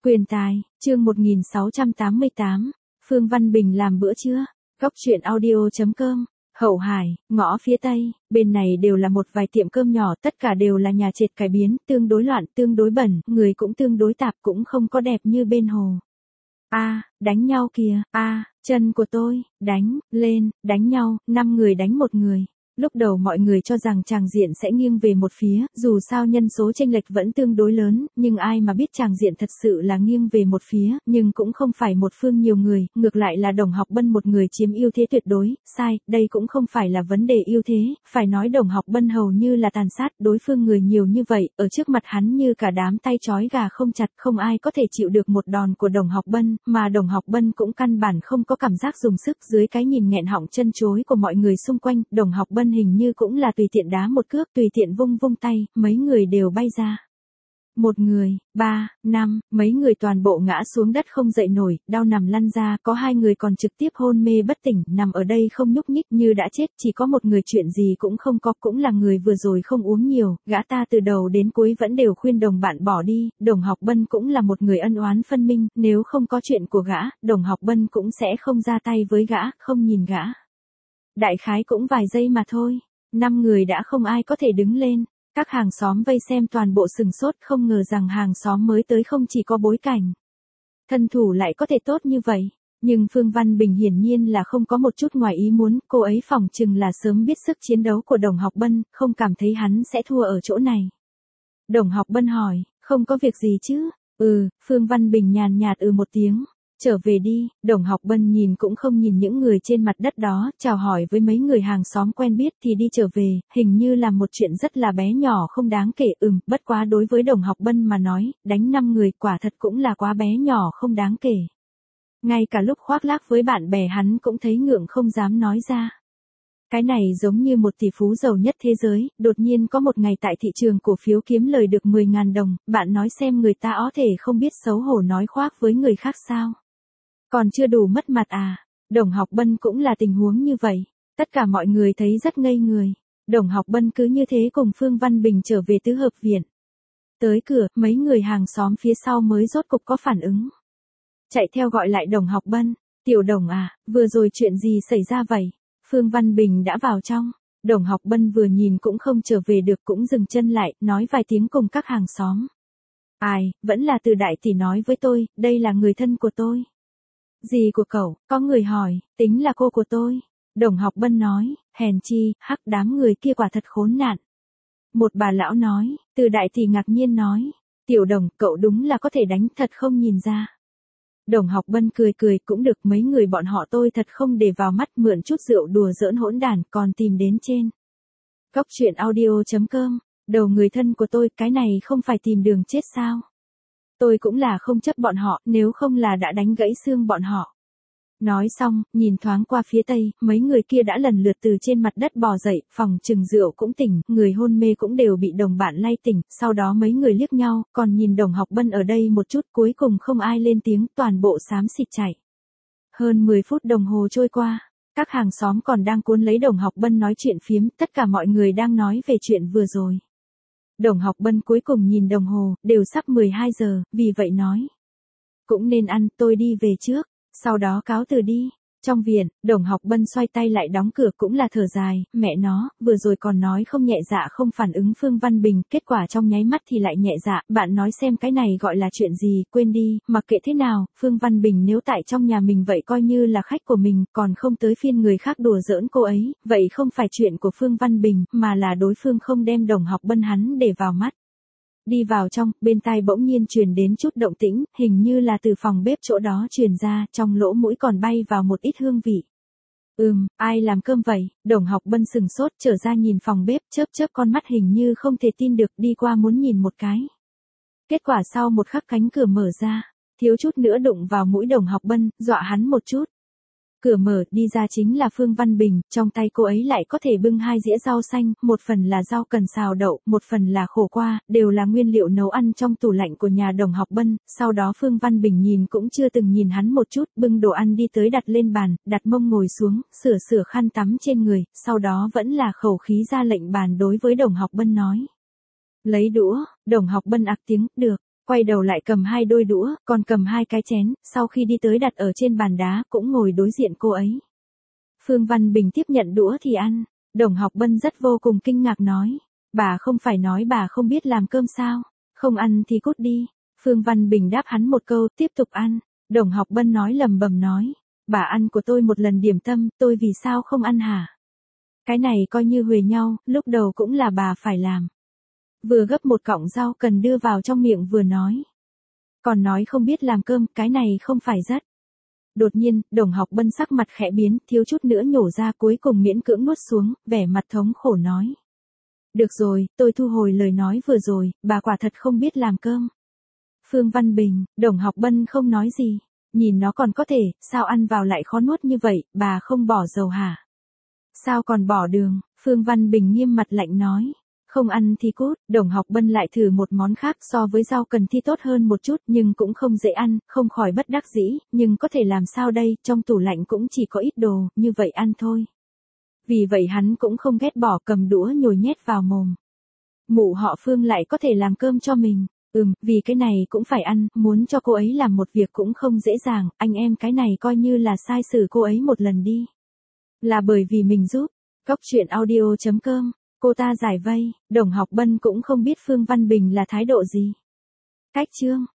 Quyền tài, chương 1688, Phương Văn Bình làm bữa trưa. Góc truyện audio.com. Hậu Hải, ngõ phía tây, bên này đều là một vài tiệm cơm nhỏ, tất cả đều là nhà trệt cải biến, tương đối loạn, tương đối bẩn, người cũng tương đối tạp, cũng không có đẹp như bên hồ. Đánh nhau kìa, chân của tôi, đánh, lên, đánh nhau, 5 người đánh một người. Lúc đầu mọi người cho rằng tràng diện sẽ nghiêng về một phía, dù sao nhân số chênh lệch vẫn tương đối lớn, nhưng ai mà biết tràng diện thật sự là nghiêng về một phía, nhưng cũng không phải một phương nhiều người, ngược lại là Đồng Học Bân một người chiếm ưu thế tuyệt đối, sai, đây cũng không phải là vấn đề ưu thế, phải nói Đồng Học Bân hầu như là tàn sát, đối phương người nhiều như vậy, ở trước mặt hắn như cả đám tay trói gà không chặt, không ai có thể chịu được một đòn của Đồng Học Bân, mà Đồng Học Bân cũng căn bản không có cảm giác dùng sức, dưới cái nhìn nghẹn họng chân chối của mọi người xung quanh, Đồng Học Bân hình như cũng là tùy tiện đá một cước, tùy tiện vung vung tay, mấy người đều bay ra. Một người, 3, 5, mấy người toàn bộ ngã xuống đất không dậy nổi, đau nằm lăn ra, có 2 người còn trực tiếp hôn mê bất tỉnh, nằm ở đây không nhúc nhích như đã chết, chỉ có một người chuyện gì cũng không có, cũng là người vừa rồi không uống nhiều, gã ta từ đầu đến cuối vẫn đều khuyên đồng bạn bỏ đi, Đồng Học Bân cũng là một người ân oán phân minh, nếu không có chuyện của gã, Đồng Học Bân cũng sẽ không ra tay với gã, không nhìn gã. Đại khái cũng vài giây mà thôi. 5 người đã không ai có thể đứng lên, các hàng xóm vây xem toàn bộ sừng sốt, không ngờ rằng hàng xóm mới tới không chỉ có bối cảnh thân thủ lại có thể tốt như vậy, nhưng Phương Văn Bình hiển nhiên là không có một chút ngoài ý muốn, cô ấy phỏng chừng là sớm biết sức chiến đấu của Đồng Học Bân, không cảm thấy hắn sẽ thua ở chỗ này. Đồng Học Bân hỏi, không có việc gì chứ? Phương Văn Bình nhàn nhạt một tiếng. Trở về đi, Đồng Học Bân nhìn cũng không nhìn những người trên mặt đất đó, chào hỏi với mấy người hàng xóm quen biết thì đi trở về, hình như là một chuyện rất là bé nhỏ không đáng kể, bất quá đối với Đồng Học Bân mà nói, đánh 5 người quả thật cũng là quá bé nhỏ không đáng kể. Ngay cả lúc khoác lác với bạn bè hắn cũng thấy ngượng không dám nói ra. Cái này giống như một tỷ phú giàu nhất thế giới, đột nhiên có một ngày tại thị trường cổ phiếu kiếm lời được 10.000 đồng, bạn nói xem người ta có thể không biết xấu hổ nói khoác với người khác sao? Còn chưa đủ mất mặt à? Đồng Học Bân cũng là tình huống như vậy. Tất cả mọi người thấy rất ngây người. Đồng Học Bân cứ như thế cùng Phương Văn Bình trở về tứ hợp viện. Tới cửa, mấy người hàng xóm phía sau mới rốt cục có phản ứng. Chạy theo gọi lại Đồng Học Bân. Tiểu Đồng à, vừa rồi chuyện gì xảy ra vậy? Phương Văn Bình đã vào trong. Đồng Học Bân vừa nhìn cũng không trở về được, cũng dừng chân lại, nói vài tiếng cùng các hàng xóm. Vẫn là Từ đại tỷ nói với tôi, đây là người thân của tôi. Gì của cậu? Có người hỏi, tính là cô của tôi. Đồng Học Bân nói, hèn chi, đám người kia quả thật khốn nạn. Một bà lão nói, Từ đại tỷ ngạc nhiên nói, Tiểu Đồng, cậu đúng là có thể đánh, thật không nhìn ra. Đồng Học Bân cười cũng được, mấy người bọn họ tôi thật không để vào mắt, mượn chút rượu đùa giỡn hỗn đản, còn tìm đến trên góc truyện audio.com, đầu người thân của tôi, cái này không phải tìm đường chết sao? Tôi cũng là không chấp bọn họ, nếu không là đã đánh gãy xương bọn họ. Nói xong, nhìn thoáng qua phía tây, mấy người kia đã lần lượt từ trên mặt đất bò dậy, phòng chừng rượu cũng tỉnh, người hôn mê cũng đều bị đồng bạn lay tỉnh, sau đó mấy người liếc nhau, còn nhìn Đồng Học Bân ở đây một chút, cuối cùng không ai lên tiếng, toàn bộ xám xịt chạy. Hơn 10 phút đồng hồ trôi qua, các hàng xóm còn đang cuốn lấy Đồng Học Bân nói chuyện phiếm, tất cả mọi người đang nói về chuyện vừa rồi. Đồng Học Bân cuối cùng nhìn đồng hồ, đều sắp 12 giờ, vì vậy nói. Cũng nên ăn, tôi đi về trước, sau đó cáo từ đi. Trong viện, Đồng Học Bân xoay tay lại đóng cửa, cũng là thở dài, mẹ nó, vừa rồi còn nói không nhẹ dạ không phản ứng Phương Văn Bình, kết quả trong nháy mắt thì lại nhẹ dạ, bạn nói xem cái này gọi là chuyện gì, quên đi, mặc kệ thế nào, Phương Văn Bình nếu tại trong nhà mình vậy coi như là khách của mình, còn không tới phiên người khác đùa giỡn cô ấy, vậy không phải chuyện của Phương Văn Bình, mà là đối phương không đem Đồng Học Bân hắn để vào mắt. Đi vào trong, bên tai bỗng nhiên truyền đến chút động tĩnh, hình như là từ phòng bếp chỗ đó truyền ra, trong lỗ mũi còn bay vào một ít hương vị. Ai làm cơm vậy? Đồng Học Bân sừng sốt, trở ra nhìn phòng bếp, chớp con mắt hình như không thể tin được, đi qua muốn nhìn một cái. Kết quả sau một khắc cánh cửa mở ra, thiếu chút nữa đụng vào mũi Đồng Học Bân, dọa hắn một chút. Cửa mở, đi ra chính là Phương Văn Bình, trong tay cô ấy lại có thể bưng 2 dĩa rau xanh, một phần là rau cần xào đậu, một phần là khổ qua, đều là nguyên liệu nấu ăn trong tủ lạnh của nhà Đồng Học Bân, sau đó Phương Văn Bình nhìn cũng chưa từng nhìn hắn một chút, bưng đồ ăn đi tới đặt lên bàn, đặt mông ngồi xuống, sửa khăn tắm trên người, sau đó vẫn là khẩu khí ra lệnh bàn đối với Đồng Học Bân nói. Lấy đũa, Đồng Học Bân ạc tiếng, được. Quay đầu lại cầm 2 đôi đũa, còn cầm 2 cái chén, sau khi đi tới đặt ở trên bàn đá, cũng ngồi đối diện cô ấy. Phương Văn Bình tiếp nhận đũa thì ăn. Đồng Học Bân rất vô cùng kinh ngạc nói. Bà không phải nói bà không biết làm cơm sao? Không ăn thì cút đi. Phương Văn Bình đáp hắn một câu, tiếp tục ăn. Đồng Học Bân nói lầm bầm nói. Bà ăn của tôi một lần điểm tâm, tôi vì sao không ăn hả? Cái này coi như huề nhau, lúc đầu cũng là bà phải làm. Vừa gấp một cọng rau cần đưa vào trong miệng vừa nói. Còn nói không biết làm cơm, cái này không phải rất. Đột nhiên, Đồng Học Bân sắc mặt khẽ biến, thiếu chút nữa nhổ ra, cuối cùng miễn cưỡng nuốt xuống, vẻ mặt thống khổ nói. Được rồi, tôi thu hồi lời nói vừa rồi, bà quả thật không biết làm cơm. Phương Văn Bình, Đồng Học Bân không nói gì. Nhìn nó còn có thể, sao ăn vào lại khó nuốt như vậy, bà không bỏ dầu hả? Sao còn bỏ đường? Phương Văn Bình nghiêm mặt lạnh nói. Không ăn thì cút. Đồng Học Bân lại thử một món khác, so với rau cần thì tốt hơn một chút, nhưng cũng không dễ ăn, không khỏi bất đắc dĩ, nhưng có thể làm sao đây, trong tủ lạnh cũng chỉ có ít đồ, như vậy ăn thôi. Vì vậy hắn cũng không ghét bỏ, cầm đũa nhồi nhét vào mồm. Mụ họ Phương lại có thể làm cơm cho mình. Vì cái này cũng phải ăn, muốn cho cô ấy làm một việc cũng không dễ dàng, anh em cái này coi như là sai xử cô ấy một lần đi. Là bởi vì mình giúp. Cóc truyện audio.com, cô ta giải vây, Đồng Học Bân cũng không biết Phương Văn Bình là thái độ gì. Cách chương.